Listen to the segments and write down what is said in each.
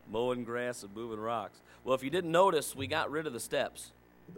Mowing grass and moving rocks. Well, if you didn't notice, we got rid of the steps.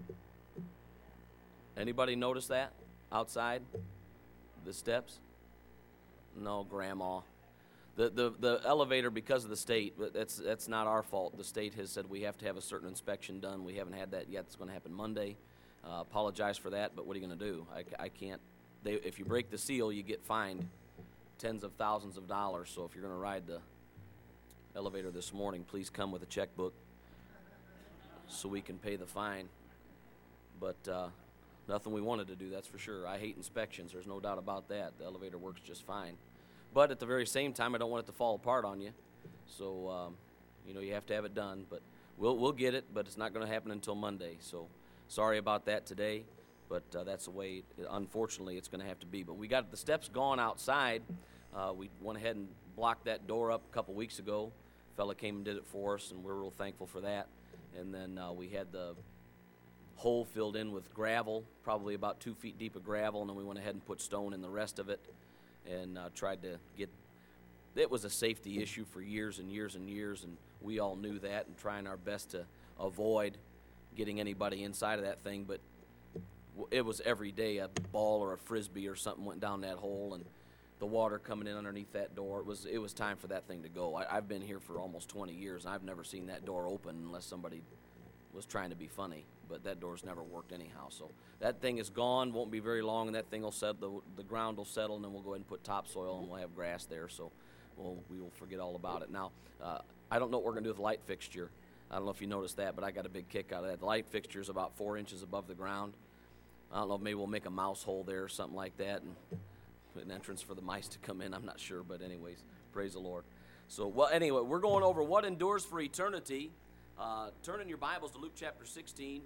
Anybody notice that outside? The steps? No, Grandma. The elevator, because of the state, but that's not our fault. The state has said we have to have a certain inspection done. We haven't had that yet. It's going to happen Monday. Apologize for that, but what are you going to do? I can't. If you break the seal, you get fined tens of thousands of dollars. So if you're going to ride the elevator this morning, please come with a checkbook so we can pay the fine. But nothing we wanted to do, that's for sure. I hate inspections. There's no doubt about that. The elevator works just fine. But at the very same time, I don't want it to fall apart on you. So, you have to have it done. But we'll get it, but it's not going to happen until Monday. So sorry about that today, but that's the way, unfortunately, it's going to have to be. But we got the steps gone outside. We went ahead and blocked that door up a couple weeks ago. A fella came and did it for us, and we're real thankful for that. And then we had the hole filled in with gravel, probably about 2 feet deep of gravel, and then we went ahead and put stone in the rest of it. And tried to get, it was a safety issue for years and years and years, and we all knew that, and trying our best to avoid getting anybody inside of that thing, but it was every day a ball or a frisbee or something went down that hole, and the water coming in underneath that door. It was time for that thing to go. I've been here for almost 20 years, and I've never seen that door open unless somebody was trying to be funny, but that door's never worked anyhow. So that thing is gone, won't be very long, and that thing will settle, the ground will settle, and then we'll go ahead and put topsoil, and we'll have grass there, so we will forget all about it. Now, I don't know what we're going to do with the light fixture. I don't know if you noticed that, but I got a big kick out of that. The light fixture is about 4 inches above the ground. I don't know if maybe we'll make a mouse hole there or something like that, and put an entrance for the mice to come in. I'm not sure, but anyways, praise the Lord. So, well, anyway, we're going over what endures for eternity. Turn in your Bibles to Luke chapter 16.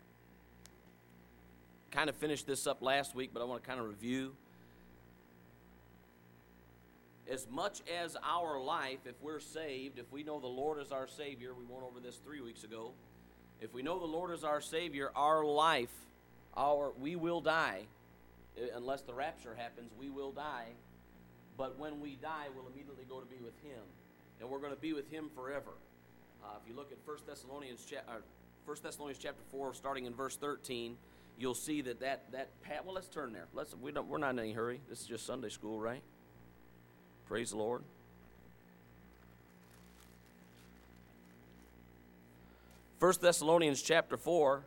Kind of finished this up last week, but I want to kind of review. As much as our life, if we're saved, if we know the Lord is our Savior, we went over this 3 weeks ago. If we know the Lord is our Savior, our life, we will die. Unless the rapture happens, we will die. But when we die, we'll immediately go to be with Him. And we're going to be with Him forever. If you look at 1 Thessalonians chapter 4, starting in verse 13, you'll see that well, let's turn there. We're not in any hurry. This is just Sunday school, right? Praise the Lord. 1 Thessalonians chapter 4,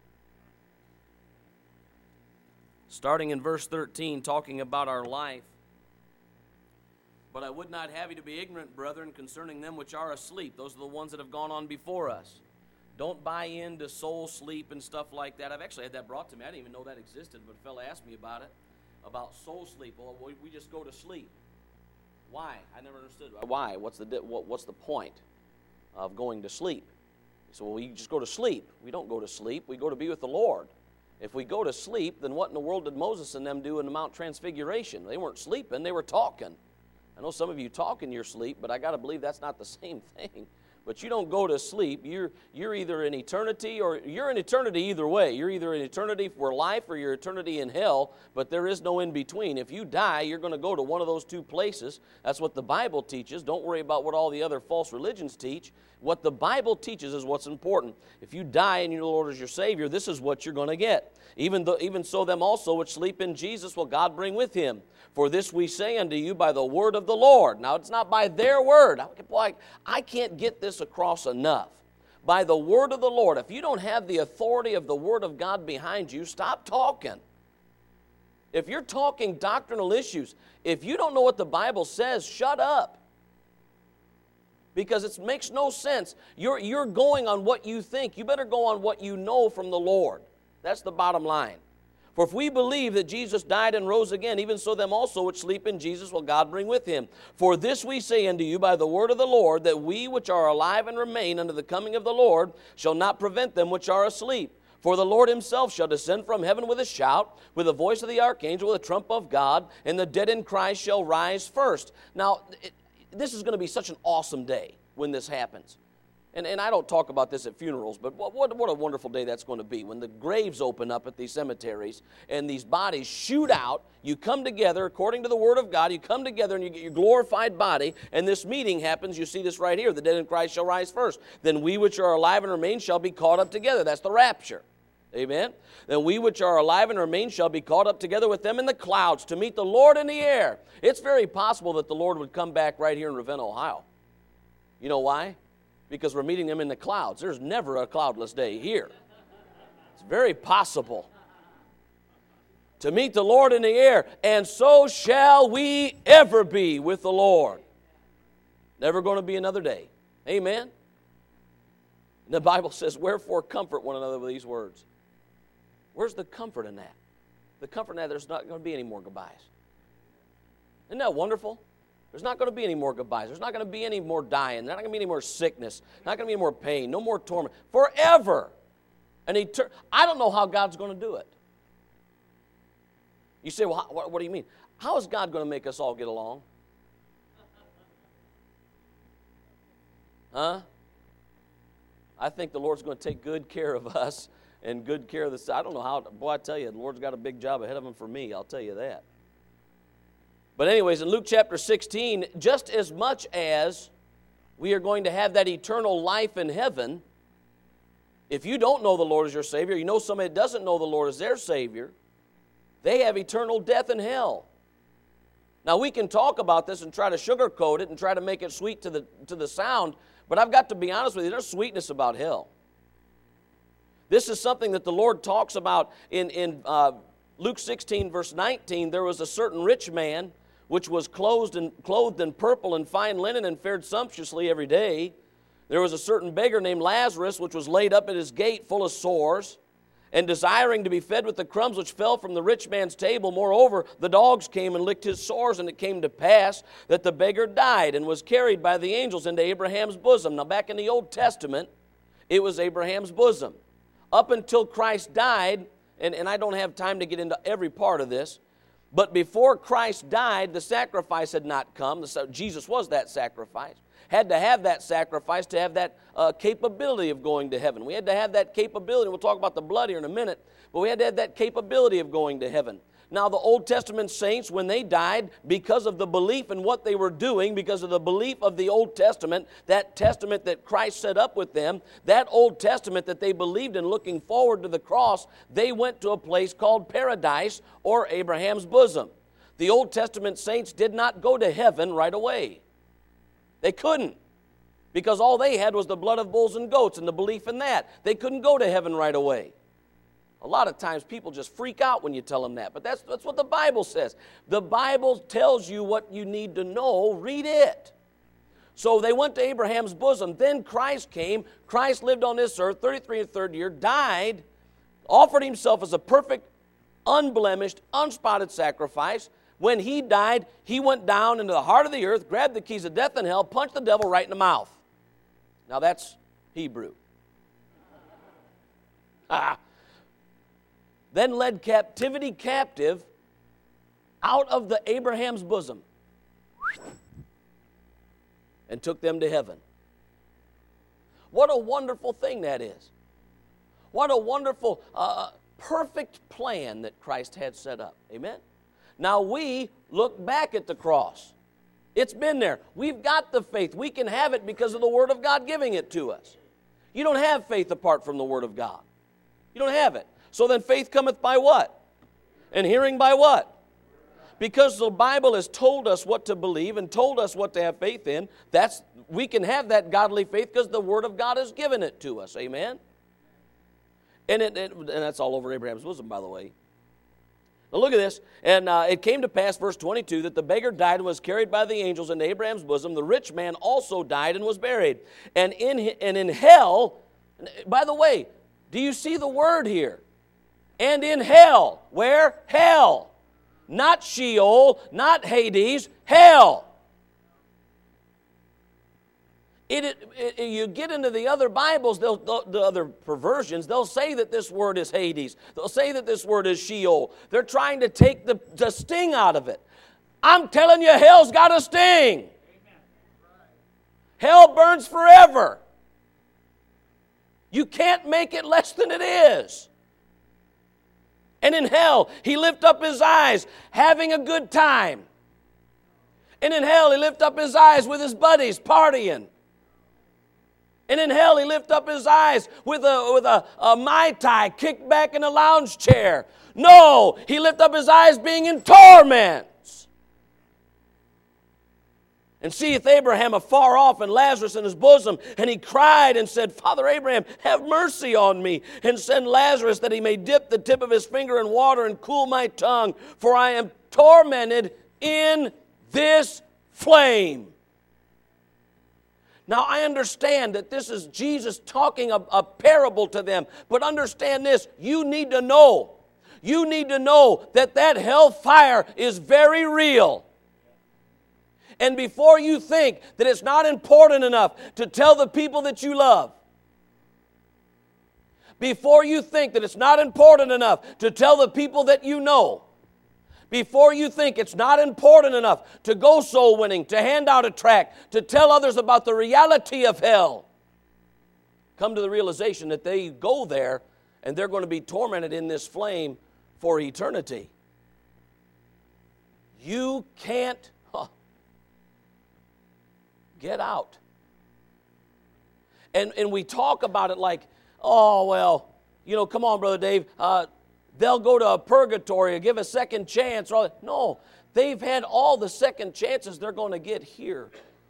starting in verse 13, talking about our life. But I would not have you to be ignorant, brethren, concerning them which are asleep. Those are the ones that have gone on before us. Don't buy into soul sleep and stuff like that. I've actually had that brought to me. I didn't even know that existed, but a fellow asked me about it, about soul sleep. Well, we just go to sleep. Why? I never understood. Why? What's the point of going to sleep? So, well, we just go to sleep. We don't go to sleep. We go to be with the Lord. If we go to sleep, then what in the world did Moses and them do in the Mount Transfiguration? They weren't sleeping. They were talking. I know some of you talk in your sleep, but I got to believe that's not the same thing. But you don't go to sleep. You're either in eternity, or you're in eternity either way. You're either in eternity for life or you're eternity in hell, but there is no in between. If you die, you're going to go to one of those two places. That's what the Bible teaches. Don't worry about what all the other false religions teach. What the Bible teaches is what's important. If you die and your Lord is your Savior, this is what you're going to get. Even so them also which sleep in Jesus will God bring with Him. For this we say unto you by the word of the Lord. Now, it's not by their word. I can't get this across enough. By the word of the Lord. If you don't have the authority of the Word of God behind you, stop talking. If you're talking doctrinal issues, if you don't know what the Bible says, shut up. Because it makes no sense. You're going on what you think. You better go on what you know from the Lord. That's the bottom line. For if we believe that Jesus died and rose again, even so them also which sleep in Jesus will God bring with Him. For this we say unto you by the word of the Lord, that we which are alive and remain unto the coming of the Lord shall not prevent them which are asleep. For the Lord Himself shall descend from heaven with a shout, with the voice of the archangel, with the trump of God, and the dead in Christ shall rise first. Now, this is going to be such an awesome day when this happens. And I don't talk about this at funerals, but what a wonderful day that's going to be. When the graves open up at these cemeteries and these bodies shoot out, you come together, according to the Word of God, you come together and you get your glorified body, and this meeting happens. You see this right here. The dead in Christ shall rise first. Then we which are alive and remain shall be caught up together. That's the rapture. Amen? Then we which are alive and remain shall be caught up together with them in the clouds to meet the Lord in the air. It's very possible that the Lord would come back right here in Ravenna, Ohio. You know why? Because we're meeting them in the clouds. There's never a cloudless day here. It's very possible to meet the Lord in the air, and so shall we ever be with the Lord. Never going to be another day. Amen? And the Bible says, wherefore comfort one another with these words. Where's the comfort in that? The comfort in that there's not going to be any more goodbyes. Isn't that wonderful? There's not going to be any more goodbyes. There's not going to be any more dying. There's not going to be any more sickness. Not going to be any more pain. No more torment. Forever. I don't know how God's going to do it. You say, well, what do you mean? How is God going to make us all get along? Huh? I think the Lord's going to take good care of us and good care of this. I don't know how. Boy, I tell you, the Lord's got a big job ahead of him for me. I'll tell you that. But anyways, in Luke chapter 16, just as much as we are going to have that eternal life in heaven, if you don't know the Lord as your Savior, you know somebody that doesn't know the Lord as their Savior, they have eternal death in hell. Now, we can talk about this and try to sugarcoat it and try to make it sweet to the sound, but I've got to be honest with you, there's sweetness about hell. This is something that the Lord talks about in Luke 16, verse 19. There was a certain rich man which was clothed in purple and fine linen and fared sumptuously every day. There was a certain beggar named Lazarus, which was laid up at his gate full of sores, and desiring to be fed with the crumbs which fell from the rich man's table. Moreover, the dogs came and licked his sores, and it came to pass that the beggar died and was carried by the angels into Abraham's bosom. Now, back in the Old Testament, it was Abraham's bosom. Up until Christ died, and I don't have time to get into every part of this, but before Christ died, the sacrifice had not come. Jesus was that sacrifice. Had to have that sacrifice to have that capability of going to heaven. We had to have that capability. We'll talk about the blood here in a minute, but we had to have that capability of going to heaven. Now, the Old Testament saints, when they died, because of the belief in what they were doing, because of the belief of the Old Testament, that testament that Christ set up with them, that Old Testament that they believed in looking forward to the cross, they went to a place called paradise or Abraham's bosom. The Old Testament saints did not go to heaven right away. They couldn't, because all they had was the blood of bulls and goats and the belief in that. They couldn't go to heaven right away. A lot of times people just freak out when you tell them that, but that's what the Bible says. The Bible tells you what you need to know. Read it. So they went to Abraham's bosom. Then Christ came. Christ lived on this earth, 33 and a third year, died, offered himself as a perfect, unblemished, unspotted sacrifice. When he died, he went down into the heart of the earth, grabbed the keys of death and hell, punched the devil right in the mouth. Now that's Hebrew. Then led captivity captive out of the Abraham's bosom and took them to heaven. What a wonderful thing that is. What a wonderful, perfect plan that Christ had set up. Amen? Now we look back at the cross. It's been there. We've got the faith. We can have it because of the Word of God giving it to us. You don't have faith apart from the Word of God. You don't have it. So then faith cometh by what? And hearing by what? Because the Bible has told us what to believe and told us what to have faith in, we can have that godly faith because the Word of God has given it to us. Amen? And that's all over Abraham's bosom, by the way. Now look at this. And it came to pass, verse 22, that the beggar died and was carried by the angels into Abraham's bosom. The rich man also died and was buried. And in hell, by the way, do you see the word here? And in hell. Where? Hell. Not Sheol, not Hades, hell. You get into the other Bibles, the other perversions, they'll say that this word is Hades. They'll say that this word is Sheol. They're trying to take the sting out of it. I'm telling you, hell's got a sting. Hell burns forever. You can't make it less than it is. And in hell, he lifted up his eyes, having a good time. And in hell, he lifted up his eyes with his buddies, partying. And in hell, he lifted up his eyes with a Mai Tai kicked back in a lounge chair. No, he lifted up his eyes being in torment. And seeth Abraham afar off and Lazarus in his bosom. And he cried and said, Father Abraham, have mercy on me, and send Lazarus that he may dip the tip of his finger in water and cool my tongue, for I am tormented in this flame. Now I understand that this is Jesus talking a parable to them, but understand this, you need to know. You need to know that hellfire is very real. And before you think that it's not important enough to tell the people that you love, before you think that it's not important enough to tell the people that you know, before you think it's not important enough to go soul winning, to hand out a tract, to tell others about the reality of hell, come to the realization that they go there and they're going to be tormented in this flame for eternity. You can't get out. And we talk about it like, oh, well, come on, Brother Dave, they'll go to a purgatory or give a second chance. No, they've had all the second chances they're going to get here.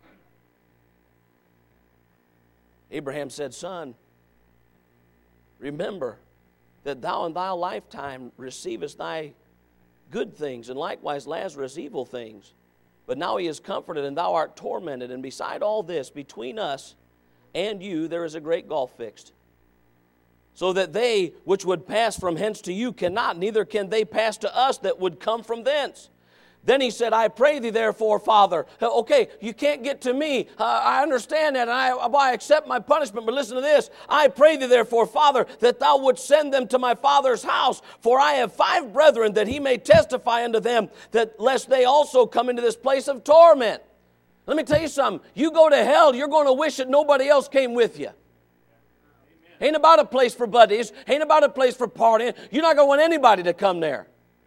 Abraham said, Son, remember that thou in thy lifetime receivest thy good things, and likewise Lazarus evil things. But now he is comforted, and thou art tormented. And beside all this, between us and you, there is a great gulf fixed. So that they which would pass from hence to you cannot, neither can they pass to us that would come from thence. Then he said, I pray thee therefore, Father. Okay, you can't get to me. I understand that, and I accept my punishment. But listen to this. I pray thee therefore, Father, that thou wouldst send them to my father's house. For I have 5 brethren, that he may testify unto them, that lest they also come into this place of torment. Let me tell you something. You go to hell, you're going to wish that nobody else came with you. Ain't about a place for buddies. Ain't about a place for partying. You're not going to want anybody to come there.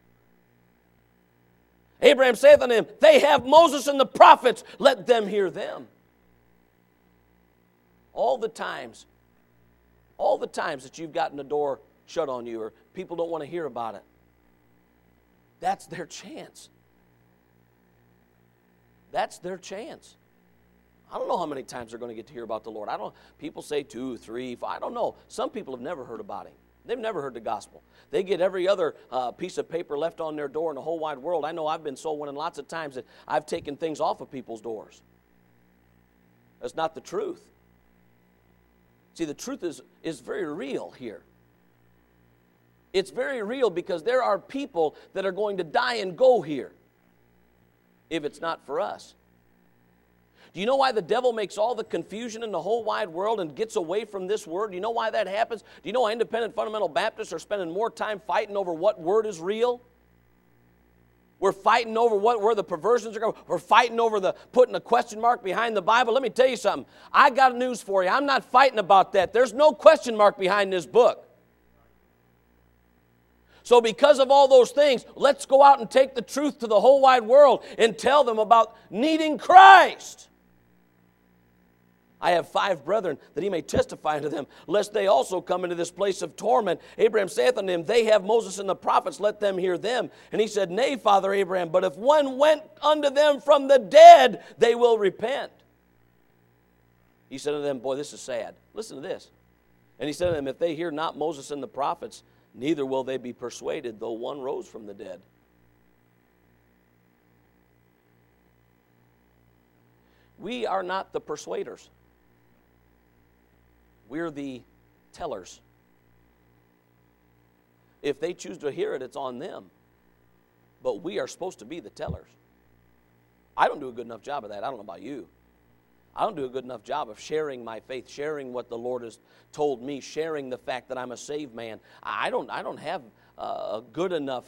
Abraham saith unto him, they have Moses and the prophets, let them hear them. All the times that you've gotten the door shut on you or people don't want to hear about it, that's their chance. That's their chance. I don't know how many times they're going to get to hear about the Lord. People say 2, 3, 5. I don't know. Some people have never heard about Him. They've never heard the gospel. They get every other piece of paper left on their door in the whole wide world. I know I've been soul winning lots of times that I've taken things off of people's doors. That's not the truth. See, the truth is very real here. It's very real because there are people that are going to die and go here if it's not for us. Do you know why the devil makes all the confusion in the whole wide world and gets away from this word? Do you know why that happens? Do you know why independent fundamental Baptists are spending more time fighting over what word is real? We're fighting over where the perversions are going. We're fighting over putting a question mark behind the Bible. Let me tell you something. I got news for you. I'm not fighting about that. There's no question mark behind this book. So because of all those things, let's go out and take the truth to the whole wide world and tell them about needing Christ. I have 5 brethren, that he may testify unto them, lest they also come into this place of torment. Abraham saith unto him, they have Moses and the prophets, let them hear them. And he said, Nay, Father Abraham, but if one went unto them from the dead, they will repent. He said unto them, boy, this is sad. Listen to this. And he said to them, if they hear not Moses and the prophets, neither will they be persuaded, though one rose from the dead. We are not the persuaders. We're the tellers. If they choose to hear it, it's on them. But we are supposed to be the tellers. I don't do a good enough job of that. I don't know about you. I don't do a good enough job of sharing my faith, sharing what the Lord has told me, sharing the fact that I'm a saved man. I don't have a good enough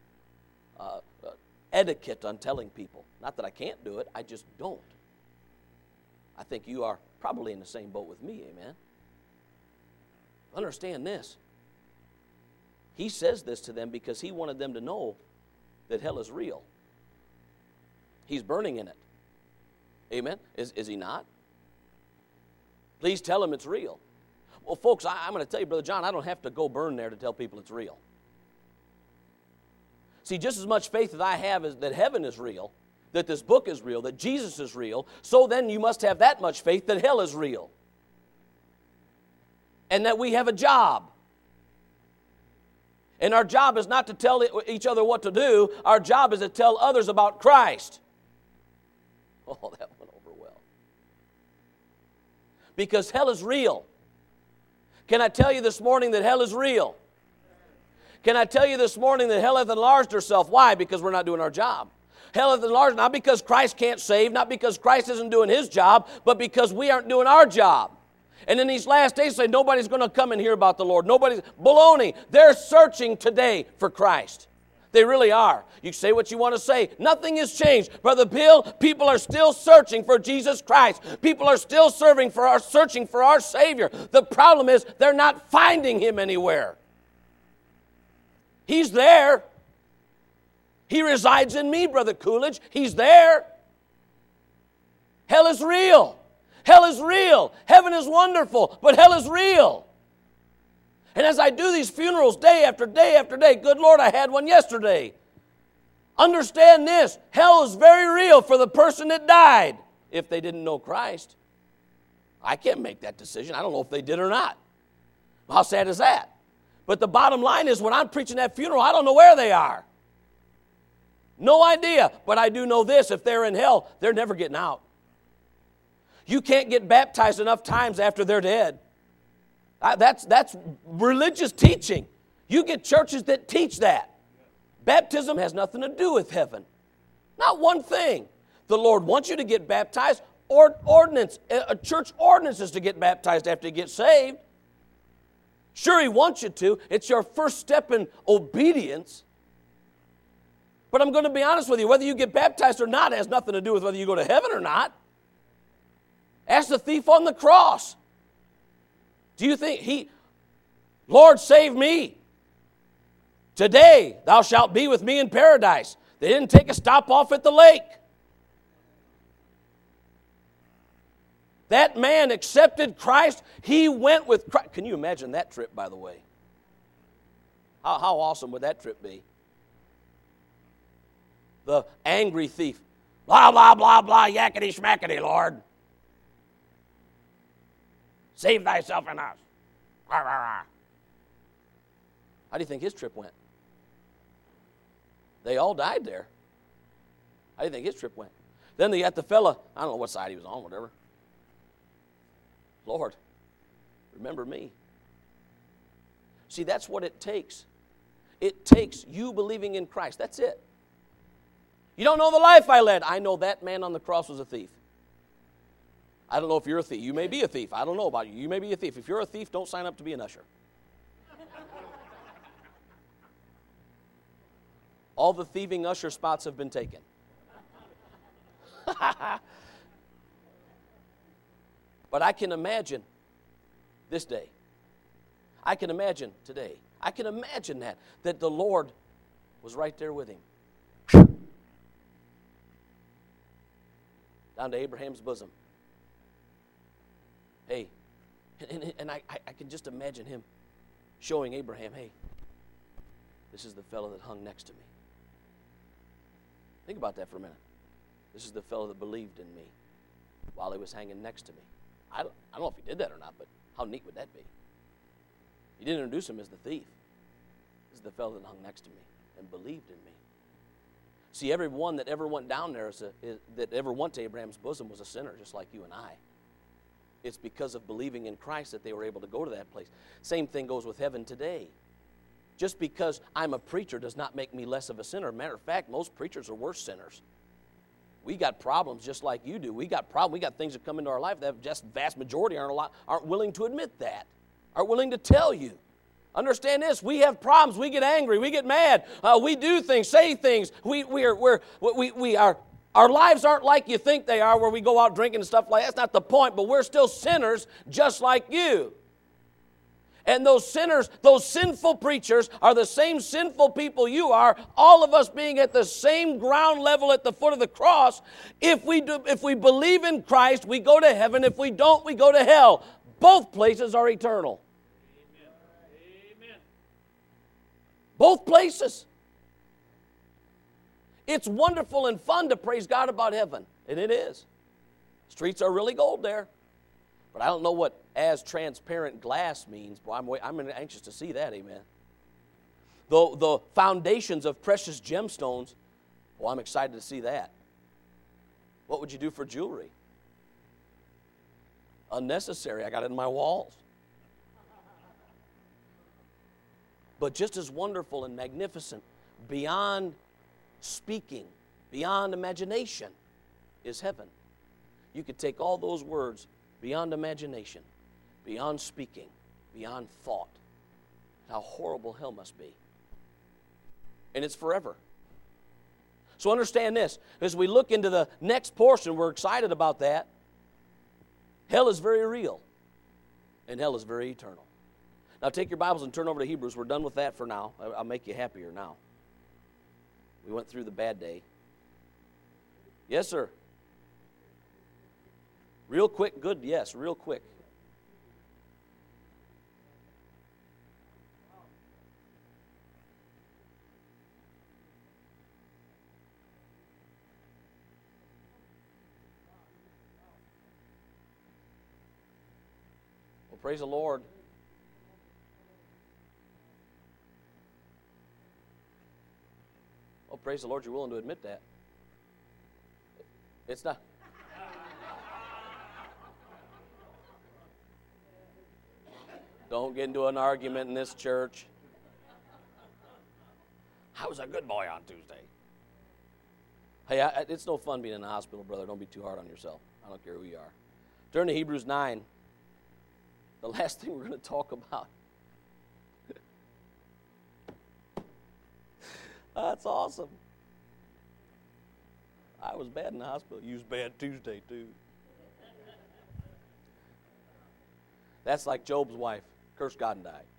etiquette on telling people. Not that I can't do it, I just don't. I think you are probably in the same boat with me, amen? Understand this. He says this to them because he wanted them to know that hell is real. He's burning in it. Amen? Is he not? Please tell him it's real. Well, folks, I'm going to tell you, Brother John, I don't have to go burn there to tell people it's real. See, just as much faith that I have is that heaven is real, that this book is real, that Jesus is real, so then you must have that much faith that hell is real. And that we have a job. And our job is not to tell each other what to do. Our job is to tell others about Christ. Oh, that went over well. Because hell is real. Can I tell you this morning that hell is real? Can I tell you this morning that hell hath enlarged herself? Why? Because we're not doing our job. Hell hath enlarged, not because Christ can't save, not because Christ isn't doing his job, but because we aren't doing our job. And in these last days, say nobody's going to come and hear about the Lord. Nobody's, baloney. They're searching today for Christ. They really are. You say what you want to say. Nothing has changed. Brother Bill, people are still searching for Jesus Christ. People are still searching for our Savior. The problem is they're not finding him anywhere. He's there. He resides in me, Brother Coolidge. He's there. Hell is real. Hell is real. Heaven is wonderful, but hell is real. And as I do these funerals day after day after day, good Lord, I had one yesterday. Understand this, hell is very real for the person that died if they didn't know Christ. I can't make that decision. I don't know if they did or not. How sad is that? But the bottom line is when I'm preaching that funeral, I don't know where they are. No idea. But I do know this, if they're in hell, they're never getting out. You can't get baptized enough times after they're dead. That's religious teaching. You get churches that teach that. Baptism has nothing to do with heaven. Not one thing. The Lord wants you to get baptized. A church ordinance is to get baptized after you get saved. Sure, he wants you to. It's your first step in obedience. But I'm going to be honest with you. Whether you get baptized or not has nothing to do with whether you go to heaven or not. Ask the thief on the cross. Do you think Lord, save me. Today thou shalt be with me in paradise. They didn't take a stop off at the lake. That man accepted Christ. He went with Christ. Can you imagine that trip, by the way? How awesome would that trip be? The angry thief. Blah, blah, blah, blah, yakety schmackety, Lord. Save thyself and us. Rah, rah, rah. How do you think his trip went? They all died there. How do you think his trip went? Then they got the fella, I don't know what side he was on, whatever. Lord, remember me. See, that's what it takes. It takes you believing in Christ. That's it. You don't know the life I led. I know that man on the cross was a thief. I don't know if you're a thief. You may be a thief. I don't know about you. You may be a thief. If you're a thief, don't sign up to be an usher. All the thieving usher spots have been taken. But I can imagine this day. I can imagine today. I can imagine that the Lord was right there with him. Down to Abraham's bosom. Hey, and I can just imagine him showing Abraham, hey, this is the fellow that hung next to me. Think about that for a minute. This is the fellow that believed in me while he was hanging next to me. I don't know if he did that or not, but how neat would that be? He didn't introduce him as the thief. This is the fellow that hung next to me and believed in me. See, everyone that ever went down there, that ever went to Abraham's bosom was a sinner, just like you and I. It's because of believing in Christ that they were able to go to that place. Same thing goes with heaven today. Just because I'm a preacher does not make me less of a sinner. Matter of fact, most preachers are worse sinners. We got problems just like you do. We got problems. We got things that come into our life that just vast majority aren't willing to admit that, aren't willing to tell you. Understand this, we have problems. We get angry. We get mad. We do things, say things. Our lives aren't like you think they are, where we go out drinking and stuff like that. That's not the point, but we're still sinners just like you. And those sinners, those sinful preachers are the same sinful people you are, all of us being at the same ground level at the foot of the cross. If we believe in Christ, we go to heaven. If we don't, we go to hell. Both places are eternal. Amen. Both places. It's wonderful and fun to praise God about heaven, and it is. Streets are really gold there. But I don't know what as transparent glass means. Boy, I'm anxious to see that, amen. The foundations of precious gemstones, well, I'm excited to see that. What would you do for jewelry? Unnecessary. I got it in my walls. But just as wonderful and magnificent, beyond speaking, beyond imagination, is heaven. You could take all those words, beyond imagination, beyond speaking, beyond thought. How horrible hell must be. And it's forever. So understand this. As we look into the next portion, we're excited about that. Hell is very real. And hell is very eternal. Now take your Bibles and turn over to Hebrews. We're done with that for now. I'll make you happier now. We went through the bad day. Yes, sir. Real quick, good, yes, real quick. Well, praise the Lord. Oh, praise the Lord, you're willing to admit that. It's not... Don't get into an argument in this church. I was a good boy on Tuesday. Hey, it's no fun being in the hospital, brother. Don't be too hard on yourself. I don't care who you are. Turn to Hebrews 9. The last thing we're going to talk about. That's awesome. I was bad in the hospital. You was bad Tuesday, too. That's like Job's wife. Curse God and die.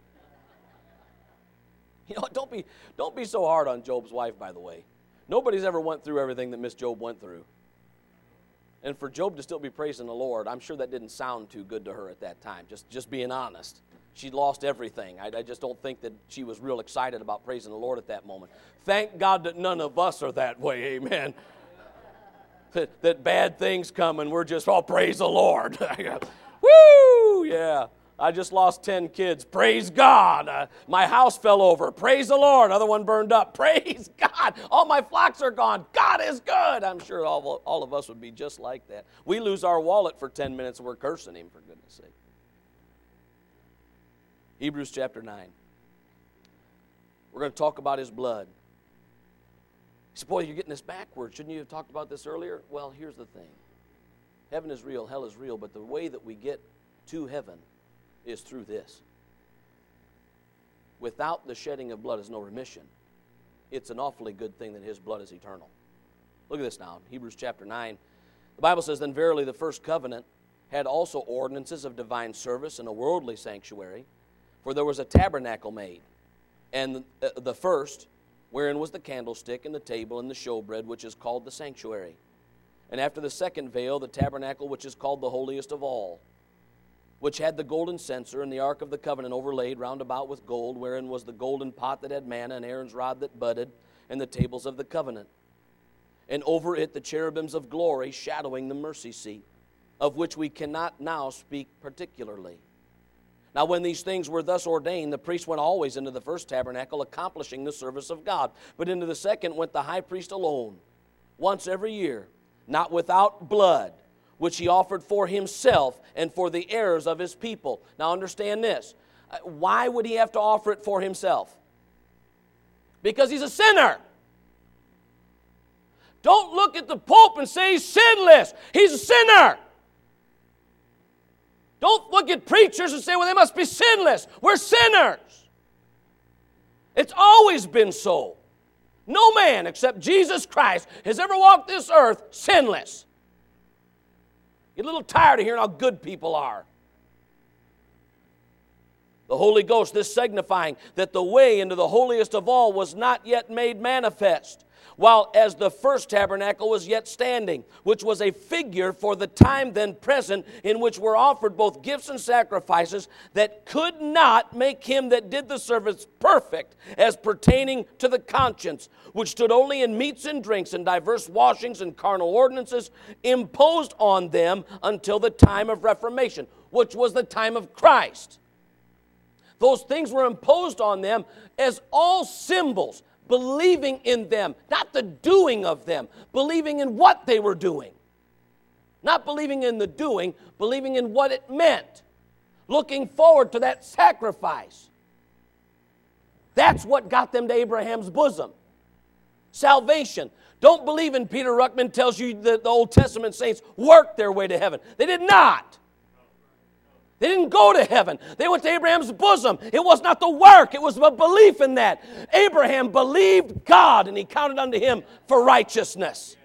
You know, don't be so hard on Job's wife, by the way. Nobody's ever went through everything that Miss Job went through. And for Job to still be praising the Lord, I'm sure that didn't sound too good to her at that time, just being honest. She lost everything. I just don't think that she was real excited about praising the Lord at that moment. Thank God that none of us are that way, amen. That bad things come and we're just, praise the Lord. Woo, yeah. I just lost 10 kids. Praise God. My house fell over. Praise the Lord. Another one burned up. Praise God. All my flocks are gone. God is good. I'm sure all of us would be just like that. We lose our wallet for 10 minutes and we're cursing Him, for goodness sake. Hebrews chapter 9. We're going to talk about His blood. You say, boy, you're getting this backwards. Shouldn't you have talked about this earlier? Well, here's the thing. Heaven is real, hell is real, but the way that we get to heaven is through this. Without the shedding of blood is no remission. It's an awfully good thing that His blood is eternal. Look at this now, Hebrews chapter 9. The Bible says, then verily the first covenant had also ordinances of divine service and a worldly sanctuary, for there was a tabernacle made, and the first, wherein was the candlestick and the table and the showbread, which is called the sanctuary. And after the second veil, the tabernacle, which is called the holiest of all, which had the golden censer and the ark of the covenant overlaid round about with gold, wherein was the golden pot that had manna and Aaron's rod that budded, and the tables of the covenant. And over it the cherubims of glory shadowing the mercy seat, of which we cannot now speak particularly. Now when these things were thus ordained, the priest went always into the first tabernacle, accomplishing the service of God. But into the second went the high priest alone, once every year, not without blood, which he offered for himself and for the errors of his people. Now understand this. Why would he have to offer it for himself? Because he's a sinner. Don't look at the Pope and say he's sinless. He's a sinner. Don't look at preachers and say, well, they must be sinless. We're sinners. It's always been so. No man except Jesus Christ has ever walked this earth sinless. Get a little tired of hearing how good people are. The Holy Ghost, this signifying that the way into the holiest of all was not yet made manifest, while as the first tabernacle was yet standing, which was a figure for the time then present, in which were offered both gifts and sacrifices, that could not make him that did the service perfect, as pertaining to the conscience, which stood only in meats and drinks, and diverse washings and carnal ordinances, imposed on them until the time of Reformation, which was the time of Christ. Those things were imposed on them as all symbols, believing in them, not the doing of them, believing in what they were doing. Not believing in the doing, believing in what it meant. Looking forward to that sacrifice. That's what got them to Abraham's bosom. Salvation. Don't believe in Peter Ruckman tells you that the Old Testament saints worked their way to heaven. They did not. They didn't go to heaven. They went to Abraham's bosom. It was not the work. It was a belief in that. Abraham believed God, and he counted unto him for righteousness.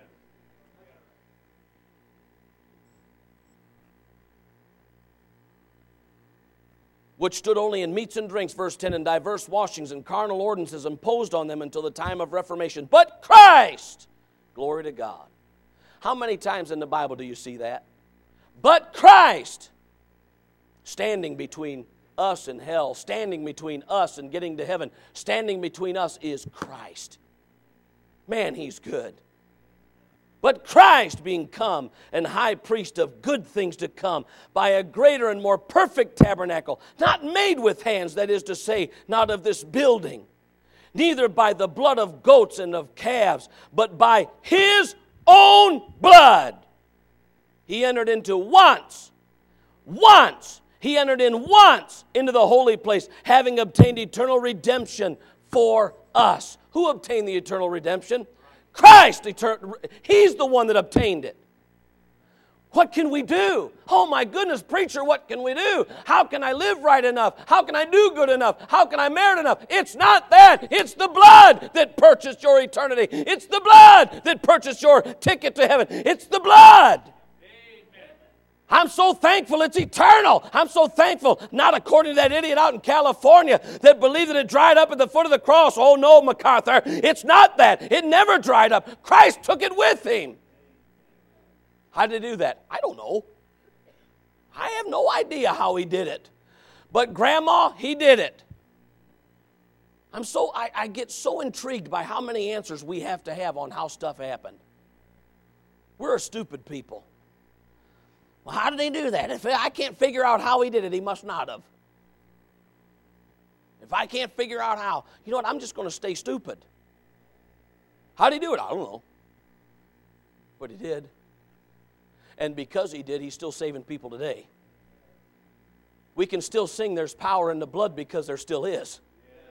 Which stood only in meats and drinks, verse 10, and diverse washings and carnal ordinances imposed on them until the time of Reformation. But Christ, glory to God. How many times in the Bible do you see that? But Christ, standing between us and hell, standing between us and getting to heaven, standing between us is Christ. Man, he's good. But Christ being come and high priest of good things to come, by a greater and more perfect tabernacle, not made with hands, that is to say, not of this building, neither by the blood of goats and of calves, but by his own blood. He entered into once, he entered in once into the holy place, having obtained eternal redemption for us. Who obtained the eternal redemption? Christ. He's the one that obtained it. What can we do? Oh my goodness, preacher, what can we do? How can I live right enough? How can I do good enough? How can I merit enough? It's not that. It's the blood that purchased your eternity. It's the blood that purchased your ticket to heaven. It's the blood. I'm so thankful it's eternal. I'm so thankful, not according to that idiot out in California that believed that it dried up at the foot of the cross. Oh no, MacArthur, it's not that. It never dried up. Christ took it with him. How did he do that? I don't know. I have no idea how he did it. But Grandma, he did it. I get so intrigued by how many answers we have to have on how stuff happened. We're a stupid people. Well, how did he do that? If I can't figure out how he did it, he must not have. If I can't figure out how, you know what, I'm just going to stay stupid. How did he do it? I don't know. But he did. And because he did, he's still saving people today. We can still sing there's power in the blood because there still is.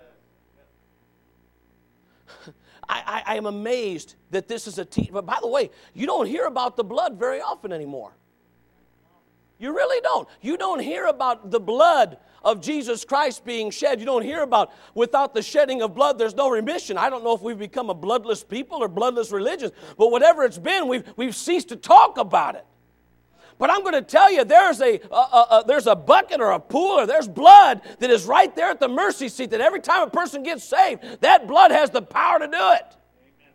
I am amazed that this is a teaching. But by the way, you don't hear about the blood very often anymore. You really don't. You don't hear about the blood of Jesus Christ being shed. You don't hear about without the shedding of blood, there's no remission. I don't know if we've become a bloodless people or bloodless religion, but whatever it's been, we've ceased to talk about it. But I'm going to tell you, there's a bucket or a pool or there's blood that is right there at the mercy seat that every time a person gets saved, that blood has the power to do it. Amen.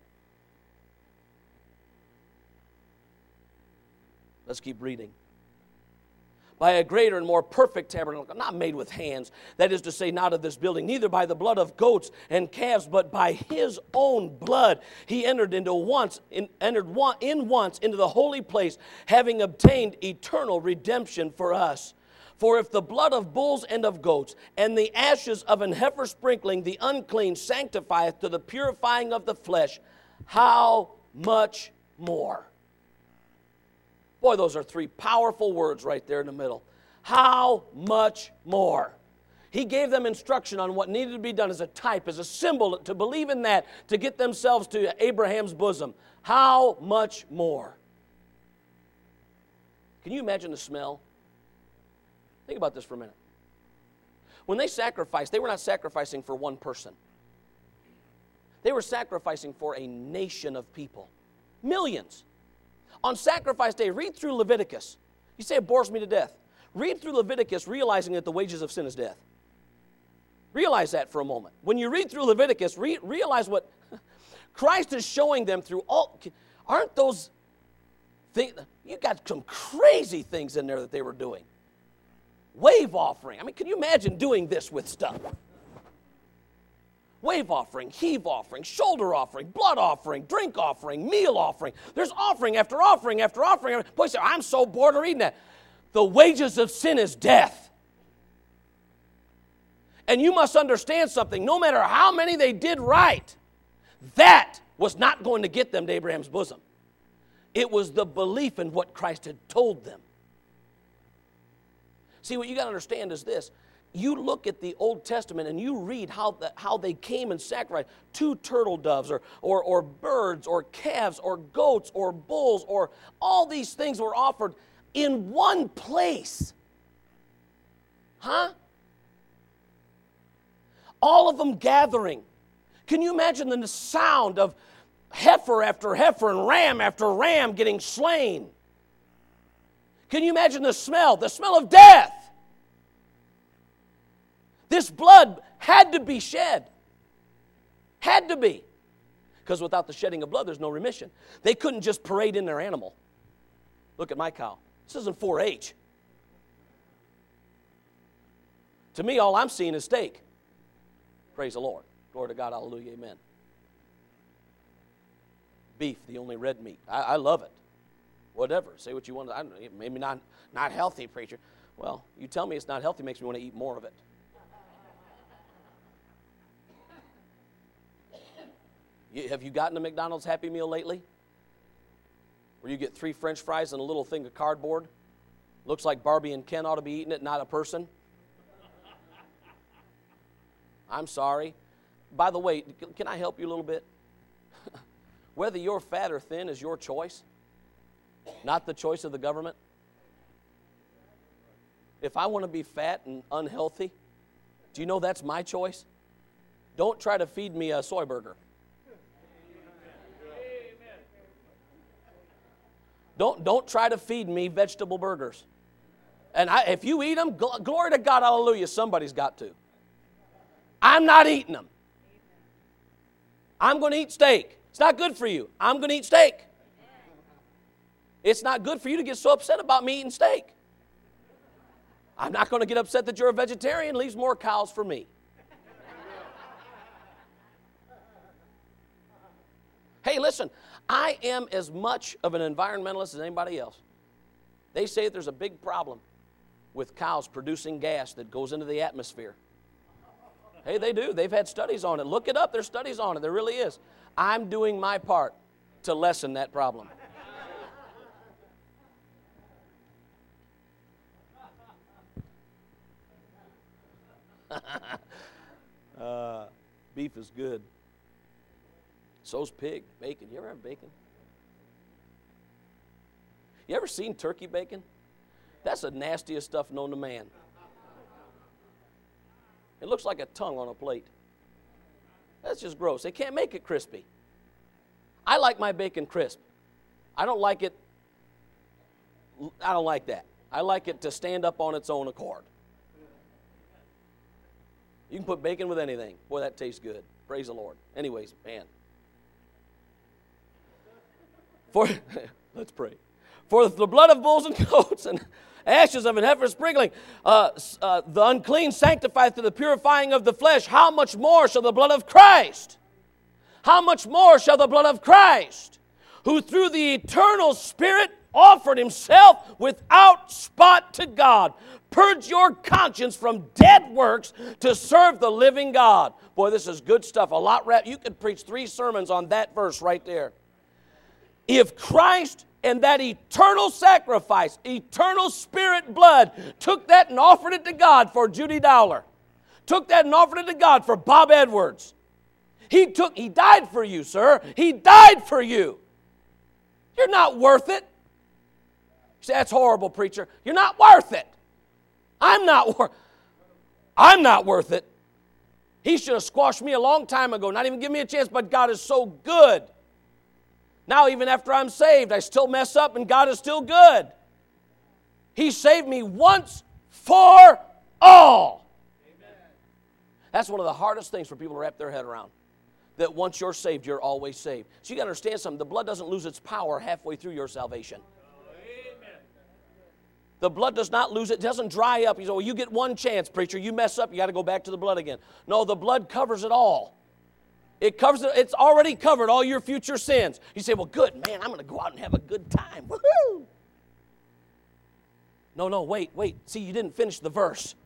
Let's keep reading. By a greater and more perfect tabernacle, not made with hands, that is to say, not of this building, neither by the blood of goats and calves, but by his own blood, he entered once into the holy place, having obtained eternal redemption for us. For if the blood of bulls and of goats, and the ashes of an heifer sprinkling the unclean sanctifieth to the purifying of the flesh, how much more? Boy, those are three powerful words right there in the middle. How much more? He gave them instruction on what needed to be done as a type, as a symbol, to believe in that, to get themselves to Abraham's bosom. How much more? Can you imagine the smell? Think about this for a minute. When they sacrificed, they were not sacrificing for one person. They were sacrificing for a nation of people. Millions. On sacrifice day, read through Leviticus. You say it bores me to death. Read through Leviticus realizing that the wages of sin is death. Realize that for a moment. When you read through Leviticus, realize what Christ is showing them through all. Aren't those things? You got some crazy things in there that they were doing. Wave offering. I mean, can you imagine doing this with stuff? Wave offering, heave offering, shoulder offering, blood offering, drink offering, meal offering. There's offering after offering after offering. Boy, I'm so bored of reading that. The wages of sin is death. And you must understand something. No matter how many they did right, that was not going to get them to Abraham's bosom. It was the belief in what Christ had told them. See, what you got to understand is this. You look at the Old Testament and you read how they came and sacrificed 2 turtle doves or birds or calves or goats or bulls, or all these things were offered in one place. Huh? All of them gathering. Can you imagine the sound of heifer after heifer and ram after ram getting slain? Can you imagine the smell of death? This blood had to be shed. Had to be. Because without the shedding of blood, there's no remission. They couldn't just parade in their animal. Look at my cow. This isn't 4-H. To me, all I'm seeing is steak. Praise the Lord. Glory to God. Hallelujah. Amen. Beef, the only red meat. I love it. Whatever. Say what you want. Maybe not healthy, preacher. Well, you tell me it's not healthy, makes me want to eat more of it. Have you gotten a McDonald's Happy Meal lately? Where you get 3 French fries and a little thing of cardboard? Looks like Barbie and Ken ought to be eating it, not a person. I'm sorry. By the way, can I help you a little bit? Whether you're fat or thin is your choice, not the choice of the government. If I want to be fat and unhealthy, do you know that's my choice? Don't try to feed me a soy burger. Don't try to feed me vegetable burgers. And if you eat them, glory to God, hallelujah, somebody's got to. I'm not eating them. I'm going to eat steak. It's not good for you. I'm going to eat steak. It's not good for you to get so upset about me eating steak. I'm not going to get upset that you're a vegetarian. Leaves more cows for me. Hey, listen, I am as much of an environmentalist as anybody else. They say that there's a big problem with cows producing gas that goes into the atmosphere. Hey, they do. They've had studies on it. Look it up. There's studies on it. There really is. I'm doing my part to lessen that problem. Beef is good. So's pig, bacon. You ever have bacon? You ever seen turkey bacon? That's the nastiest stuff known to man. It looks like a tongue on a plate. That's just gross. They can't make it crispy. I like my bacon crisp. I don't like that. I like it to stand up on its own accord. You can put bacon with anything. Boy, that tastes good. Praise the Lord. Anyways, man. Let's pray. For the blood of bulls and goats and ashes of an heifer sprinkling, the unclean sanctified through the purifying of the flesh, how much more shall the blood of Christ? How much more shall the blood of Christ, who through the eternal Spirit offered himself without spot to God, purge your conscience from dead works to serve the living God. Boy, this is good stuff. A lot. You could preach 3 sermons on that verse right there. If Christ and that eternal sacrifice, eternal Spirit blood, took that and offered it to God for Judy Dowler, took that and offered it to God for Bob Edwards, He died for you, sir. He died for you. You're not worth it. You say, that's horrible, preacher. You're not worth it. I'm not worth it. He should have squashed me a long time ago, not even give me a chance, but God is so good. Now, even after I'm saved, I still mess up, and God is still good. He saved me once for all. Amen. That's one of the hardest things for people to wrap their head around. That once you're saved, you're always saved. So you got to understand something. The blood doesn't lose its power halfway through your salvation. Amen. The blood does not lose it. It doesn't dry up. You say, well, you get one chance, preacher. You mess up, you got to go back to the blood again. No, the blood covers it all. It covers it. It's already covered all your future sins. You say, well, good, man, I'm going to go out and have a good time. Woohoo! No, wait. See, you didn't finish the verse.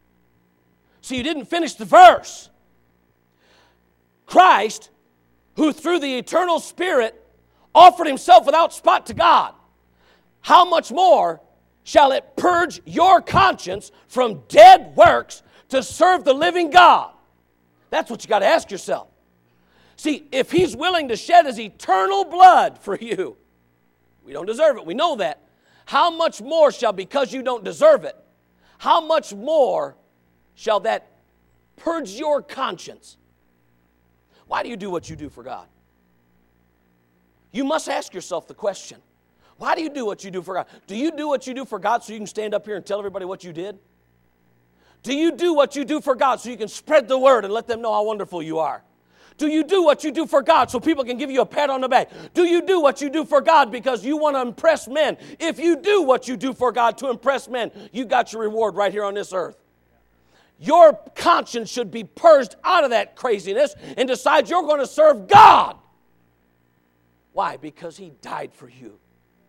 Christ, who through the eternal Spirit offered himself without spot to God, how much more shall it purge your conscience from dead works to serve the living God? That's what you got to ask yourself. See, if he's willing to shed his eternal blood for you, we don't deserve it, we know that. How much more shall, because you don't deserve it, how much more shall that purge your conscience? Why do you do what you do for God? You must ask yourself the question. Why do you do what you do for God? Do you do what you do for God so you can stand up here and tell everybody what you did? Do you do what you do for God so you can spread the word and let them know how wonderful you are? Do you do what you do for God so people can give you a pat on the back? Do you do what you do for God because you want to impress men? If you do what you do for God to impress men, you got your reward right here on this earth. Your conscience should be purged out of that craziness and decide you're going to serve God. Why? Because he died for you.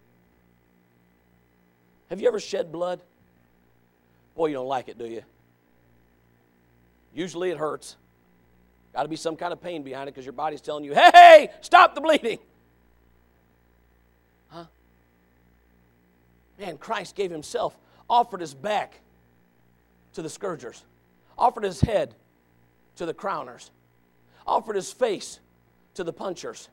Have you ever shed blood? Boy, you don't like it, do you? Usually it hurts. Got to be some kind of pain behind it because your body's telling you, hey, stop the bleeding. Huh? Man, Christ gave himself, offered his back to the scourgers, offered his head to the crowners, offered his face to the punchers,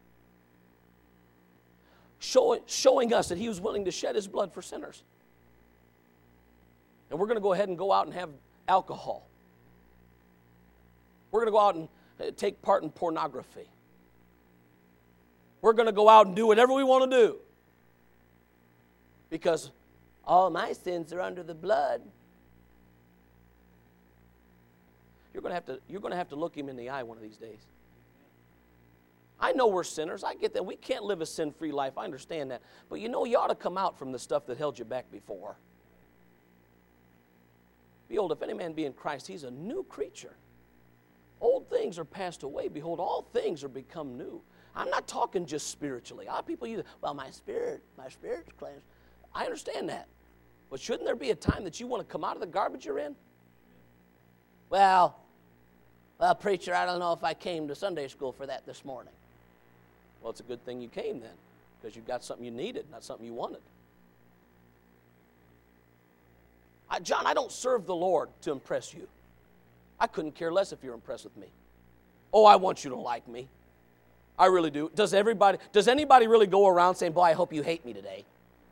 showing us that he was willing to shed his blood for sinners. And we're going to go ahead and go out and have alcohol. We're going to go out and take part in pornography. We're going to go out and do whatever we want to do. Because all my sins are under the blood. You're going to have to look him in the eye one of these days. I know we're sinners. I get that. We can't live a sin-free life. I understand that. But you know, you ought to come out from the stuff that held you back before. Behold, if any man be in Christ, he's a new creature. Old things are passed away. Behold, all things are become new. I'm not talking just spiritually. A lot of people use, well, my spirit's cleansed. I understand that. But shouldn't there be a time that you want to come out of the garbage you're in? Well, preacher, I don't know if I came to Sunday school for that this morning. Well, it's a good thing you came then, because you got something you needed, not something you wanted. John, I don't serve the Lord to impress you. I couldn't care less if you're impressed with me. Oh, I want you to like me. I really do. Does anybody really go around saying, boy, I hope you hate me today?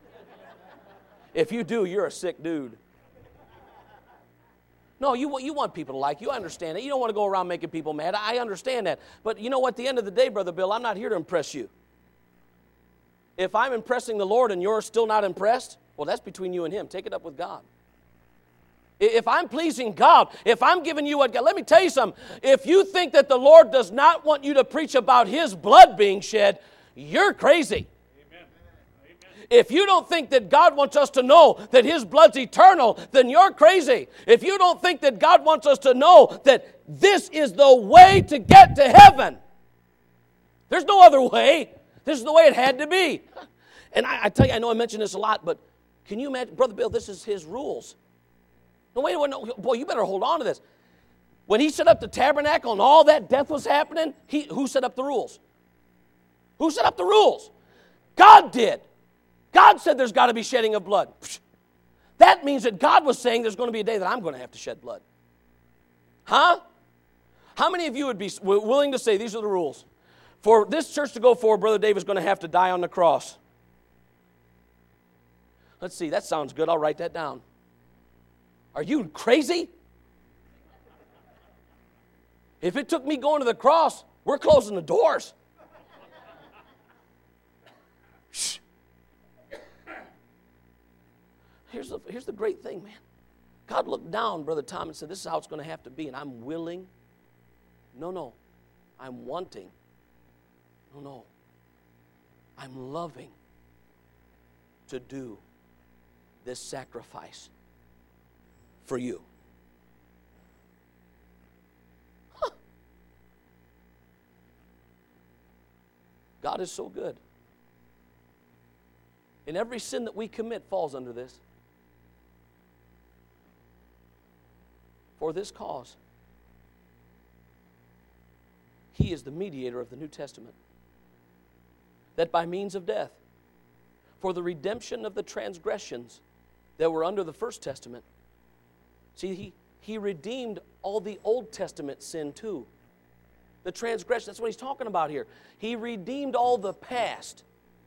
If you do, you're a sick dude. No, you want people to like you. I understand that. You don't want to go around making people mad. I understand that. But you know what? At the end of the day, Brother Bill, I'm not here to impress you. If I'm impressing the Lord and you're still not impressed, well, that's between you and him. Take it up with God. If I'm pleasing God, if I'm giving you what God, let me tell you something. If you think that the Lord does not want you to preach about his blood being shed, you're crazy. Amen. If you don't think that God wants us to know that his blood's eternal, then you're crazy. If you don't think that God wants us to know that this is the way to get to heaven, there's no other way. This is the way it had to be. And I tell you, I know I mention this a lot, but can you imagine, Brother Bill, this is his rules. No, wait, no, boy, you better hold on to this. When he set up the tabernacle and all that death was happening, who set up the rules? Who set up the rules? God did. God said there's got to be shedding of blood. That means that God was saying there's going to be a day that I'm going to have to shed blood. Huh? How many of you would be willing to say these are the rules? For this church to go forward, Brother Dave is going to have to die on the cross. Let's see, that sounds good. I'll write that down. Are you crazy? If it took me going to the cross, we're closing the doors. Shh. Here's the great thing, man. God looked down, Brother Tom, and said, this is how it's going to have to be, and I'm willing. No. I'm wanting. No. I'm loving to do this sacrifice for you. God is so good. And every sin that we commit falls under this. For this cause, He is the mediator of the New Testament, that by means of death, for the redemption of the transgressions that were under the First Testament. See, He redeemed all the Old Testament sin too. The transgression, that's what He's talking about here. He redeemed all the past.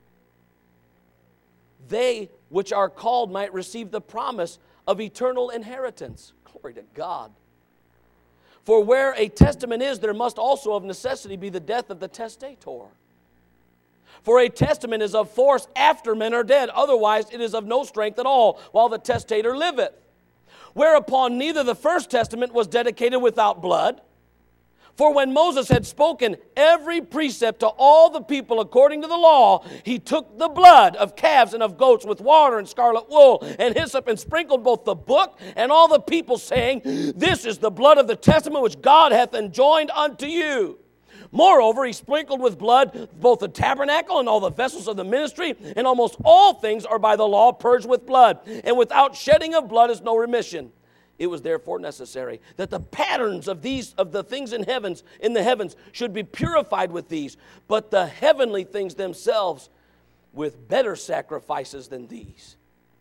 They which are called might receive the promise of eternal inheritance. Glory to God. For where a testament is, there must also of necessity be the death of the testator. For a testament is of force after men are dead. Otherwise it is of no strength at all, while the testator liveth. Whereupon neither the first testament was dedicated without blood. For when Moses had spoken every precept to all the people according to the law, he took the blood of calves and of goats with water and scarlet wool and hyssop and sprinkled both the book and all the people, saying, this is the blood of the testament which God hath enjoined unto you. Moreover, he sprinkled with blood both the tabernacle and all the vessels of the ministry, and almost all things are by the law purged with blood, and without shedding of blood is no remission. It was therefore necessary that the patterns of the things in the heavens should be purified with these, but the heavenly things themselves with better sacrifices than these.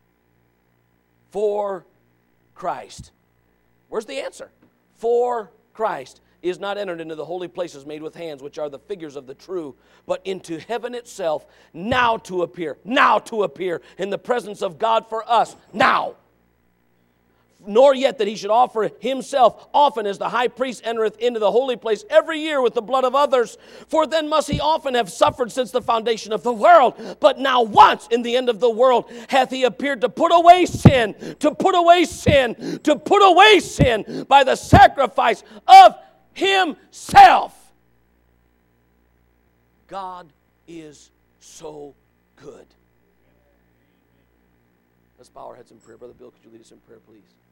For Christ. Where's the answer? For Christ is not entered into the holy places made with hands, which are the figures of the true, but into heaven itself, now to appear in the presence of God for us, now. Nor yet that he should offer himself often as the high priest entereth into the holy place every year with the blood of others. For then must he often have suffered since the foundation of the world. But now once in the end of the world hath he appeared to put away sin by the sacrifice of himself. God is so good. Let's bow our heads in prayer. Brother Bill, could you lead us in prayer, please?